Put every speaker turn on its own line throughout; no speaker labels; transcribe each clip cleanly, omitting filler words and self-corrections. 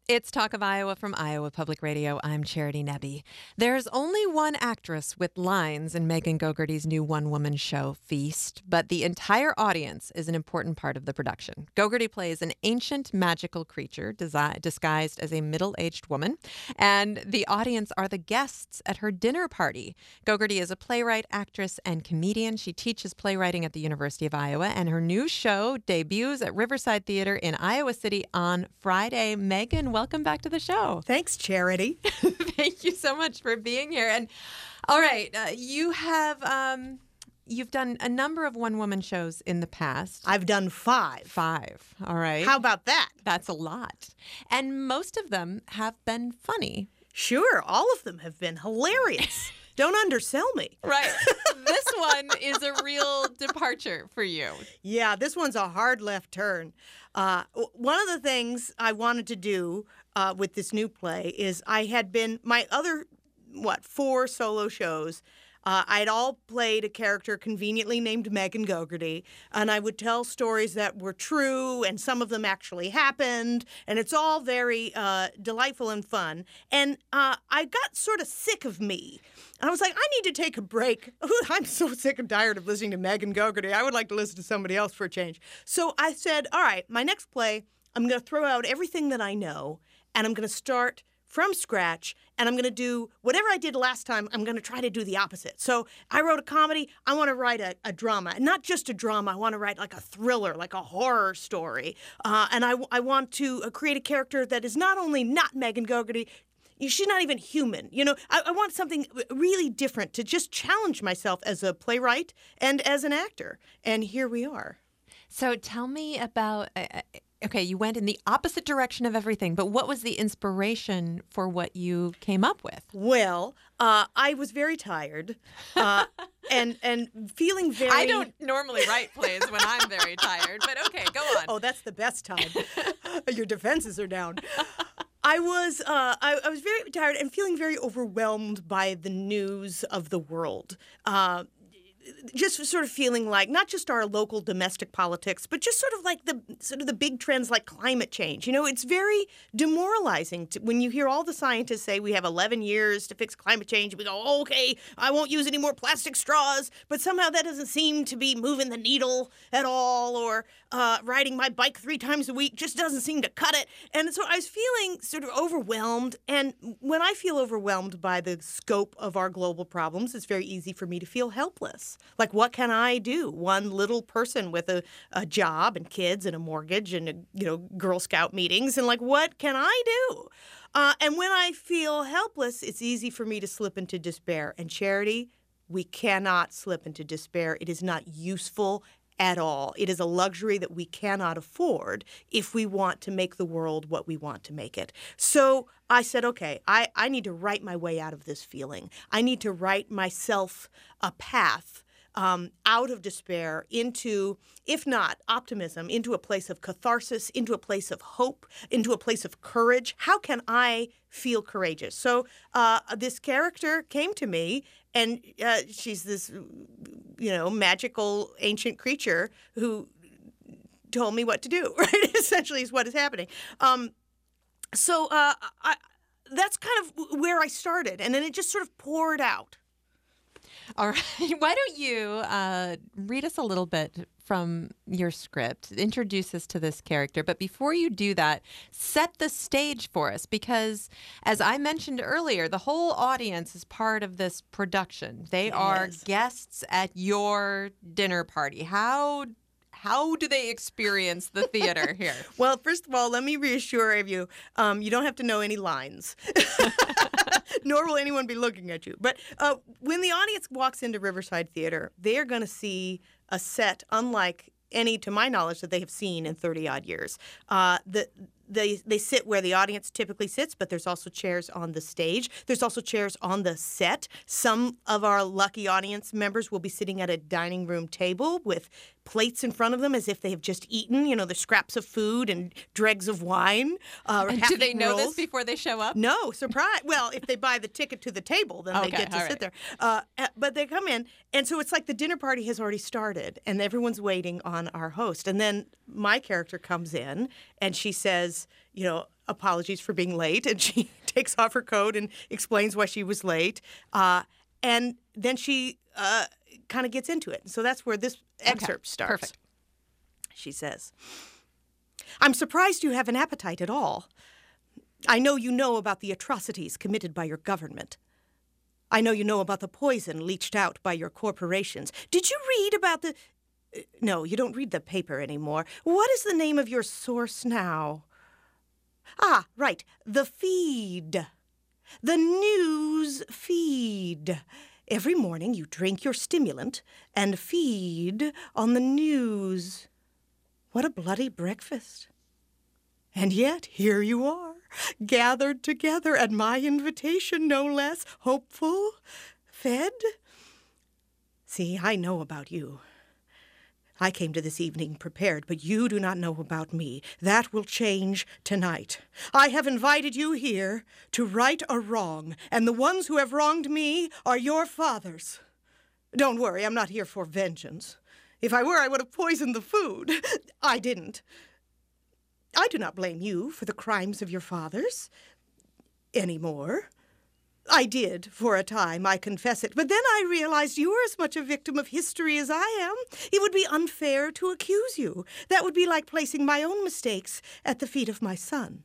It's Talk of Iowa from Iowa Public Radio. I'm Charity Nebbe. There's only one actress with lines in Megan Gogarty's new one-woman show, Feast, but the entire audience is an important part of the production. Gogarty plays an ancient magical creature disguised as a middle-aged woman, and the audience are the guests at her dinner party. Gogarty is a playwright, actress, and comedian. She teaches playwriting at the University of Iowa, and her new show debuts at Riverside Theater in Iowa City on Friday. Megan, welcome back to the show.
Thanks, Charity.
Thank you so much for being here. And all right, you have you've done a number of one-woman shows in the past.
I've done 5.
5. All right.
How about that?
That's a lot. And most of them have been funny.
Sure, all of them have been hilarious. Don't undersell me.
Right. This one is a real departure for you.
Yeah, this one's a hard left turn. One of the things I wanted to do with this new play is I had been, my other, 4 solo shows, I'd all played a character conveniently named Megan Gogarty, and I would tell stories that were true, and some of them actually happened, and it's all very delightful and fun. And I got sort of sick of me. And I was like, I need to take a break. I'm so sick and tired of listening to Megan Gogarty. I would like to listen to somebody else for a change. So I said, all right, my next play, I'm going to throw out everything that I know, and I'm going to start from scratch, and I'm going to do whatever I did last time. I'm going to try to do the opposite. So I wrote a comedy. I want to write a drama, and not just a drama. I want to write like a thriller, like a horror story. And I want to create a character that is not only not Megan Gogarty, she's not even human. You know, I want something really different to just challenge myself as a playwright and as an actor. And here we are.
So tell me about... Okay, you went in the opposite direction of everything, but what was the inspiration for what you came up with?
Well, I was very tired and feeling very...
I don't normally write plays when I'm very tired, but okay, go on.
Oh, that's the best time. Your defenses are down. I was very tired and feeling very overwhelmed by the news of the world. Just sort of feeling like not just our local domestic politics, but just sort of like the big trends like climate change. You know, it's very demoralizing when you hear all the scientists say we have 11 years to fix climate change. We go, oh, okay, I won't use any more plastic straws, but somehow that doesn't seem to be moving the needle at all. Or riding my bike 3 times a week just doesn't seem to cut it. And so I was feeling sort of overwhelmed. And when I feel overwhelmed by the scope of our global problems, it's very easy for me to feel helpless. Like, what can I do? One little person with a job and kids and a mortgage and, Girl Scout meetings. And, like, what can I do? And when I feel helpless, it's easy for me to slip into despair. And Charity, we cannot slip into despair. It is not useful at all. It is a luxury that we cannot afford if we want to make the world what we want to make it. So I said, okay, I need to write my way out of this feeling. I need to write myself a path out of despair into, if not optimism, into a place of catharsis, into a place of hope, into a place of courage. How can I feel courageous? So this character came to me, and she's this, magical ancient creature who told me what to do, right? Essentially is what is happening. So that's kind of where I started, and then it just sort of poured out.
All right. Why don't you read us a little bit from your script, introduce us to this character. But before you do that, set the stage for us, because as I mentioned earlier, the whole audience is part of this production. They are guests at your dinner party. How do they experience the theater here?
Well, first of all, let me reassure you, you don't have to know any lines. Nor will anyone be looking at you. But when the audience walks into Riverside Theater, they are going to see a set unlike any, to my knowledge, that they have seen in 30-odd years. They sit where the audience typically sits, but there's also chairs on the stage. There's also chairs on the set. Some of our lucky audience members will be sitting at a dining room table with plates in front of them as if they have just eaten, the scraps of food and dregs of wine.
And do they know this before they show up?
No, surprise. Well, if they buy the ticket to the table, then they get to sit there. But they come in, and so it's like the dinner party has already started, and everyone's waiting on our host. And then my character comes in, and she says, says, apologies for being late. And she takes off her coat and explains why she was late. And then she kind of gets into it. So that's where this excerpt starts.
Perfect.
She says, I'm surprised you have an appetite at all. I know you know about the atrocities committed by your government. I know you know about the poison leached out by your corporations. Did you read about the... No, you don't read the paper anymore. What is the name of your source now? Ah, right. The feed. The news feed. Every morning you drink your stimulant and feed on the news. What a bloody breakfast. And yet, here you are, gathered together at my invitation, no less, hopeful, fed. See, I know about you. I came to this evening prepared, but you do not know about me. That will change tonight. I have invited you here to right a wrong, and the ones who have wronged me are your fathers. Don't worry, I'm not here for vengeance. If I were, I would have poisoned the food. I didn't. I do not blame you for the crimes of your fathers anymore. I did for a time, I confess it. But then I realized you were as much a victim of history as I am. It would be unfair to accuse you. That would be like placing my own mistakes at the feet of my son.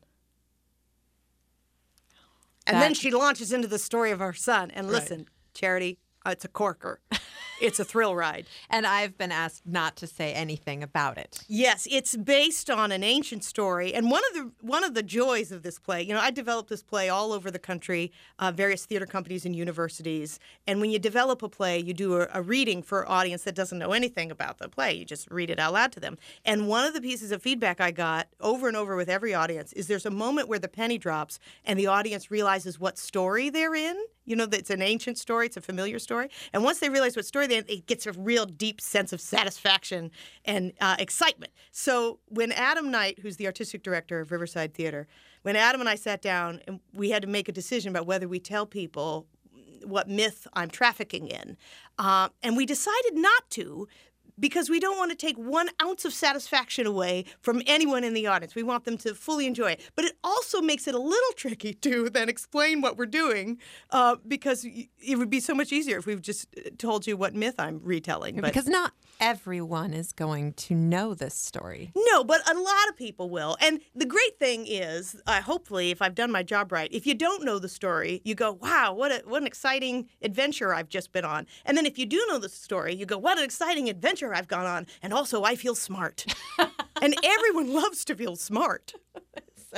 And then she launches into the story of our son. And listen, Charity, it's a corker. It's a thrill ride.
And I've been asked not to say anything about it.
Yes, it's based on an ancient story. And one of the joys of this play, I developed this play all over the country, various theater companies and universities. And when you develop a play, you do a reading for an audience that doesn't know anything about the play. You just read it out loud to them. And one of the pieces of feedback I got over and over with every audience is there's a moment where the penny drops and the audience realizes what story they're in. That it's an ancient story, it's a familiar story. And once they realize what story they're in, it gets a real deep sense of satisfaction and excitement. So when Adam Knight, who's the artistic director of Riverside Theater, when Adam and I sat down and we had to make a decision about whether we tell people what myth I'm trafficking in, and we decided not to, because we don't want to take 1 ounce of satisfaction away from anyone in the audience. We want them to fully enjoy it. But it also makes it a little tricky to then explain what we're doing, because it would be so much easier if we've just told you what myth I'm retelling. But
because not everyone is going to know this story.
No, but a lot of people will. And the great thing is, hopefully, if I've done my job right, if you don't know the story, you go, wow, what an exciting adventure I've just been on. And then if you do know the story, you go, what an exciting adventure I've gone on. And also, I feel smart. And everyone loves to feel smart.
So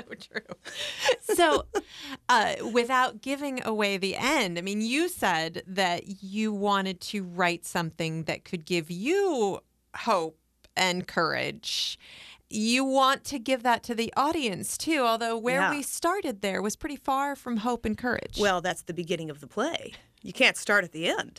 true. So without giving away the end, I mean, you said that you wanted to write something that could give you hope and courage. You want to give that to the audience, too, although where we started there was pretty far from hope and courage.
Well, that's the beginning of the play. You can't start at the end.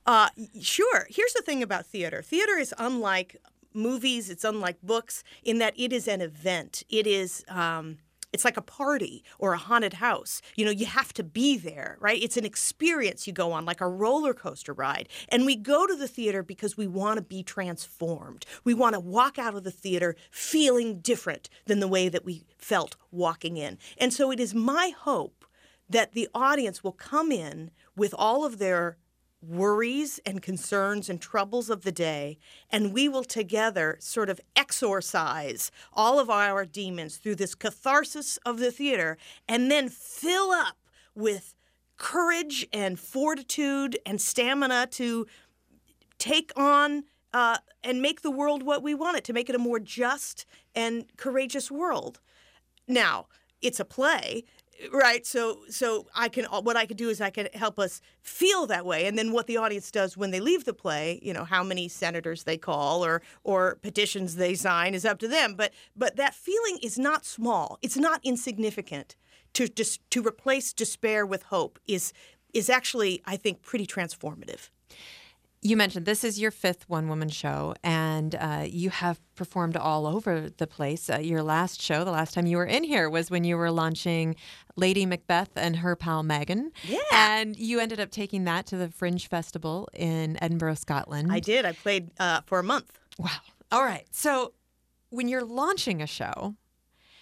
Sure. Here's the thing about theater. Theater is unlike movies, it's unlike books in that it is an event. It is, it's like a party or a haunted house. You have to be there, right? It's an experience you go on, like a roller coaster ride. And we go to the theater because we want to be transformed. We want to walk out of the theater feeling different than the way that we felt walking in. And so it is my hope that the audience will come in with all of their worries and concerns and troubles of the day, and we will together sort of exorcise all of our demons through this catharsis of the theater, and then fill up with courage and fortitude and stamina to take on and make the world what we want it, to make it a more just and courageous world. Now, it's a play. Right, so what I could do is I can help us feel that way, and then what the audience does when they leave the play, how many senators they call or petitions they sign is up to them. But that feeling is not small; it's not insignificant. To replace despair with hope is actually, I think, pretty transformative.
You mentioned this is your 5th one-woman show, and you have performed all over the place. Your last show, the last time you were in here, was when you were launching Lady Macbeth and her pal Megan.
Yeah.
And you ended up taking that to the Fringe Festival in Edinburgh, Scotland.
I did. I played for a month.
Wow. All right. So when you're launching a show,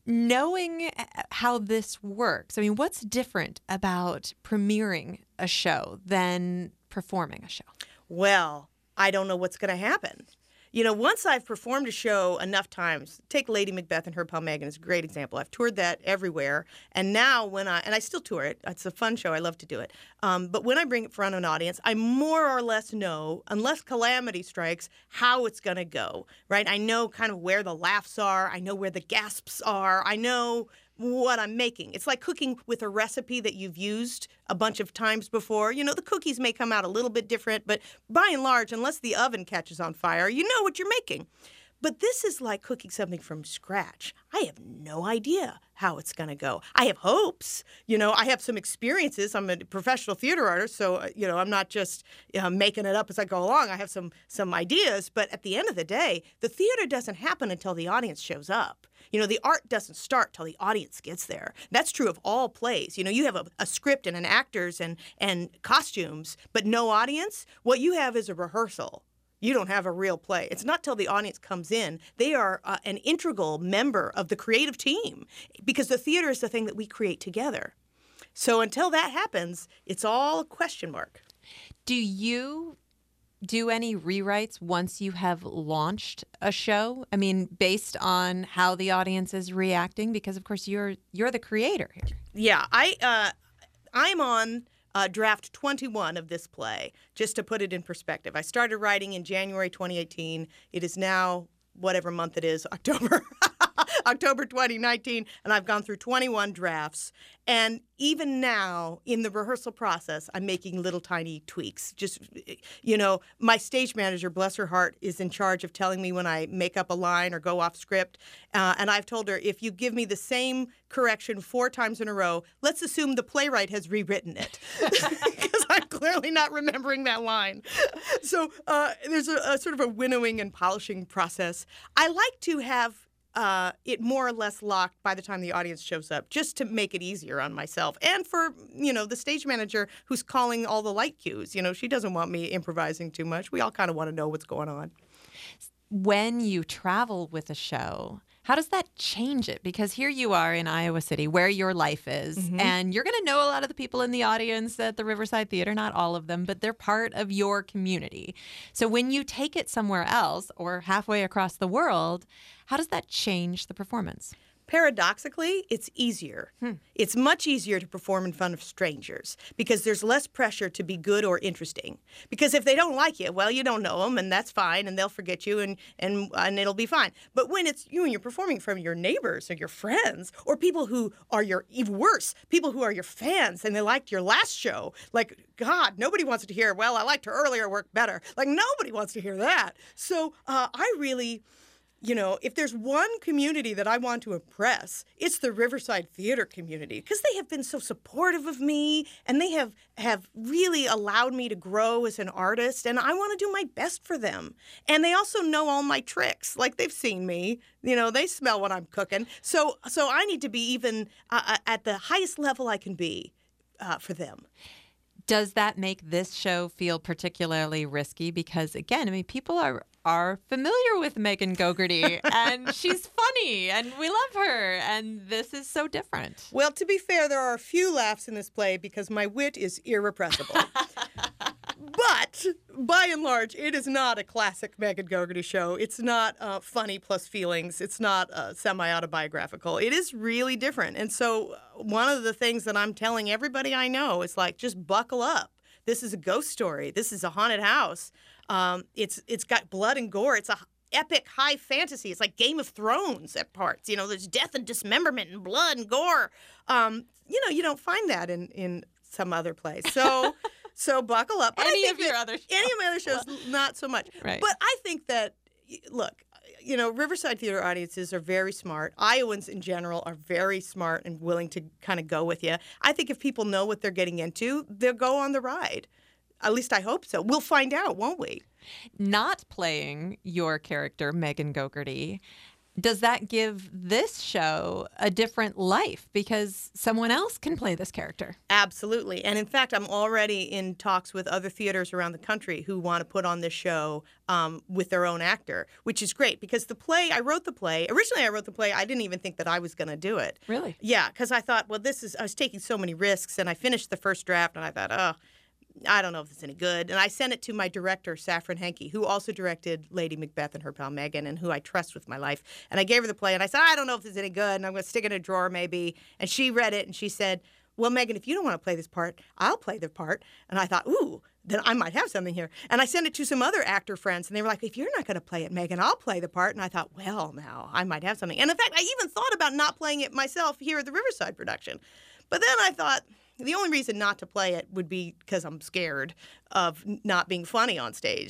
knowing how this works, I mean, what's different about premiering a show than performing a show?
Well, I don't know what's going to happen. You know, once I've performed a show enough times, take Lady Macbeth and Her Pal Megan is a great example. I've toured that everywhere. And now and I still tour it. It's a fun show. I love to do it. But when I bring it in front of an audience, I more or less know, unless calamity strikes, how it's going to go, right? I know kind of where the laughs are. I know where the gasps are. I know what I'm making. It's like cooking with a recipe that you've used a bunch of times before. You know, the cookies may come out a little bit different, but by and large, unless the oven catches on fire, you know what you're making. But this is like cooking something from scratch. I have no idea how it's going to go. I have hopes. You know, I have some experiences. I'm a professional theater artist, so, you know, I'm not just making it up as I go along. I have some ideas. But at the end of the day, the theater doesn't happen until the audience shows up. You know, the art doesn't start till the audience gets there. That's true of all plays. You know, you have a script and an actors and costumes, but no audience. What you have is a rehearsal. You don't have a real play. It's not till the audience comes in. They are an integral member of the creative team because the theater is the thing that we create together. So until that happens, it's all a question mark.
Do you do any rewrites once you have launched a show? I mean, based on how the audience is reacting, because of course you're the creator here.
Yeah, I'm on draft 21 of this play, just to put it in perspective. I started writing in January 2018. It is now whatever month it is, October. October 2019, and I've gone through 21 drafts. And even now, in the rehearsal process, I'm making little tiny tweaks. Just, you know, my stage manager, bless her heart, is in charge of telling me when I make up a line or go off script. And I've told her, if you give me the same correction 4 times in a row, let's assume the playwright has rewritten it. Because I'm clearly not remembering that line. So there's a sort of a winnowing and polishing process. I like to have it more or less locked by the time the audience shows up, just to make it easier on myself. And for, you know, the stage manager who's calling all the light cues. You know, she doesn't want me improvising too much. We all kind of want to know what's going on.
When you travel with a show, how does that change it? Because here you are in Iowa City, where your life is, and you're going to know a lot of the people in the audience at the Riverside Theater, not all of them, but they're part of your community. So when you take it somewhere else or halfway across the world, how does that change the performance?
Paradoxically, it's easier. It's much easier to perform in front of strangers because there's less pressure to be good or interesting. Because if they don't like you, well, you don't know them, and that's fine, and they'll forget you, and it'll be fine. But when it's you and you're performing from your neighbors or your friends or people who are even worse, people who are your fans and they liked your last show, like, God, nobody wants to hear, well, I liked her earlier work better. Like, nobody wants to hear that. So I really... You know, if there's one community that I want to impress, it's the Riverside Theater community because they have been so supportive of me and they have really allowed me to grow as an artist, and I want to do my best for them. And they also know all my tricks. Like, they've seen me. You know, they smell what I'm cooking. So I need to be even at the highest level I can be for them.
Does that make this show feel particularly risky? Because, again, I mean, people are familiar with Megan Gogarty, and she's funny, and we love her, and this is so different.
Well, to be fair, there are a few laughs in this play because my wit is irrepressible. But, by and large, it is not a classic Megan Gogarty show. It's not funny plus feelings. It's not semi-autobiographical. It is really different. And so one of the things that I'm telling everybody I know is, like, just buckle up. This is a ghost story. This is a haunted house. It's got blood and gore. It's a epic high fantasy. It's like Game of Thrones at parts. You know, there's death and dismemberment and blood and gore. You know, you don't find that in some other place. So buckle up. But
Any of my other
shows, not so much.
Right.
But I think that, look, you know, Riverside Theater audiences are very smart. Iowans in general are very smart and willing to kind of go with you. I think if people know what they're getting into, they'll go on the ride. At least I hope so. We'll find out, won't we?
Not playing your character, Megan Gogarty, Does that give this show a different life because someone else can play this character?
Absolutely. And in fact, I'm already in talks with other theaters around the country who want to put on this show with their own actor, which is great because originally I wrote the play. I didn't even think that I was going to do it.
Really?
Yeah, because I thought, well, I was taking so many risks, and I finished the first draft, and I thought, oh, I don't know if it's any good. And I sent it to my director, Safran Henke, who also directed Lady Macbeth and her pal Megan, and who I trust with my life. And I gave her the play, and I said, I don't know if this is any good, and I'm going to stick it in a drawer maybe. And she read it, and she said, well, Megan, if you don't want to play this part, I'll play the part. And I thought, ooh, then I might have something here. And I sent it to some other actor friends, and they were like, if you're not going to play it, Megan, I'll play the part. And I thought, well, now I might have something. And in fact, I even thought about not playing it myself here at the Riverside production. But then I thought, the only reason not to play it would be because I'm scared of not being funny on stage.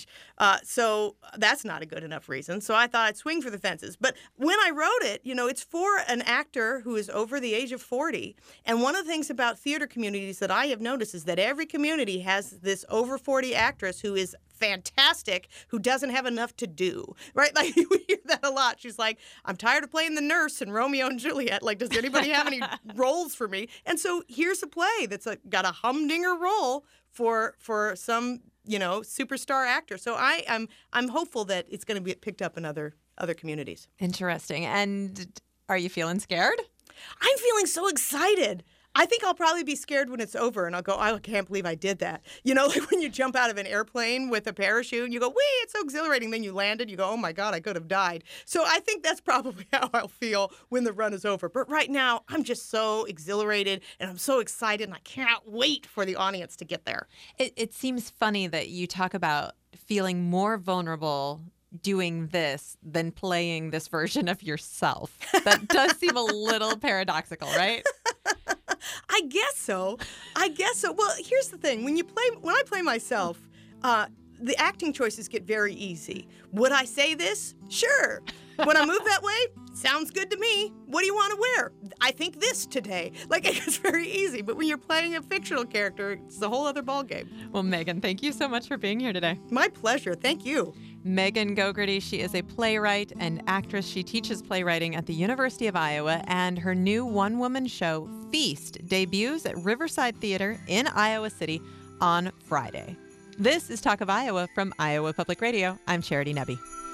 So that's not a good enough reason. So I thought I'd swing for the fences. But when I wrote it, it's for an actor who is over the age of 40. And one of the things about theater communities that I have noticed is that every community has this over 40 actress who is fantastic, who doesn't have enough to do, right? Like, we hear that a lot. She's like, I'm tired of playing the nurse in Romeo and Juliet. Like, does anybody have any roles for me? And so here's a play that's got a humdinger role for some, superstar actor. So I'm hopeful that it's going to be picked up in other communities.
Interesting. And are you feeling scared?
I'm feeling so excited. I think I'll probably be scared when it's over, and I'll go, I can't believe I did that. Like when you jump out of an airplane with a parachute, and you go, wee, it's so exhilarating. Then you landed, you go, oh my God, I could have died. So I think that's probably how I'll feel when the run is over. But right now, I'm just so exhilarated, and I'm so excited, and I cannot wait for the audience to get there.
It seems funny that you talk about feeling more vulnerable doing this than playing this version of yourself. That does seem a little paradoxical, right?
I guess so. Well, here's the thing. When I play myself, the acting choices get very easy. Would I say this? Sure. When I move that way, sounds good to me. What do you want to wear? I think this today. Like, it's very easy. But when you're playing a fictional character, it's a whole other ballgame.
Well, Megan, thank you so much for being here today.
My pleasure. Thank you.
Megan Gogarty, she is a playwright and actress. She teaches playwriting at the University of Iowa, and her new one-woman show, Feast, debuts at Riverside Theater in Iowa City on Friday. This is Talk of Iowa from Iowa Public Radio. I'm Charity Nebbe.